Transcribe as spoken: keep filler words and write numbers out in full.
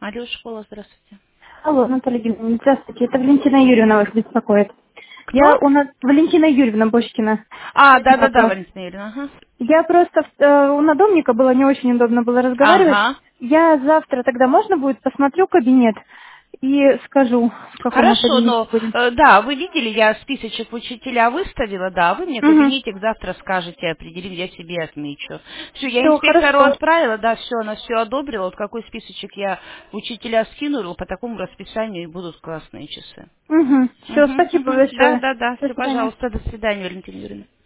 Алло, школа, здравствуйте. Алло, Наталья Геннадьевна, здравствуйте. Это Валентина Юрьевна вас беспокоит. Я Кто? у нас Валентина Юрьевна Бошкина. А, да-да-да, Вопрос. Валентина Юрьевна, ага. Я просто э, у надомника было не очень удобно было разговаривать. Ага. Я завтра тогда можно будет посмотрю кабинет и скажу, в каком мы Хорошо, кабинете но, будем. э, да, вы видели, я списочек учителя выставила, да, вы мне Угу. кабинетик завтра скажете, определим, я себе отмечу. Все, я Все инспектору хорошо. отправила, да, все, она все одобрила, вот какой списочек я учителя скинула, по такому расписанию и будут классные часы. Угу. Все, Угу, спасибо угу. Да, большое. да, да, До все, свидания. пожалуйста, до свидания, Валентина Юрьевна.